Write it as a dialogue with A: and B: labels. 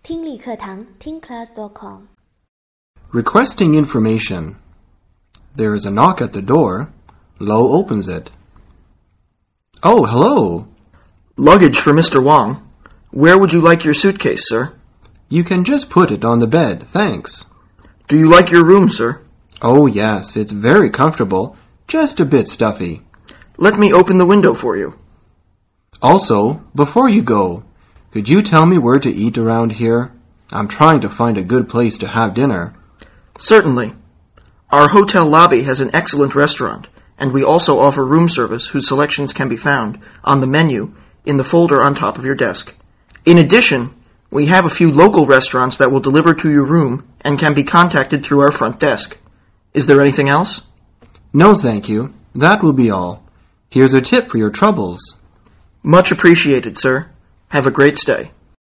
A: 听力课堂听 class.com
B: Requesting information. There is a knock at the door. Lo opens it. Oh, hello.
C: Luggage for Mr. Wang. Where would you like your suitcase, sir?
B: You can just put it on the bed, thanks.
C: Do you like your room, sir?
B: Oh, yes, it's very comfortable, just a bit stuffy.
C: Let me open the window for you.
B: Also, before you go, could you tell me where to eat around here? I'm trying to find a good place to have dinner.
C: Certainly. Our hotel lobby has an excellent restaurant, and we also offer room service whose selections can be found on the menu in the folder on top of your desk. In addition, we have a few local restaurants that will deliver to your room and can be contacted through our front desk. Is there anything else?
B: No, thank you. That will be all. Here's a tip for your troubles.
C: Much appreciated, sir. Have a great stay.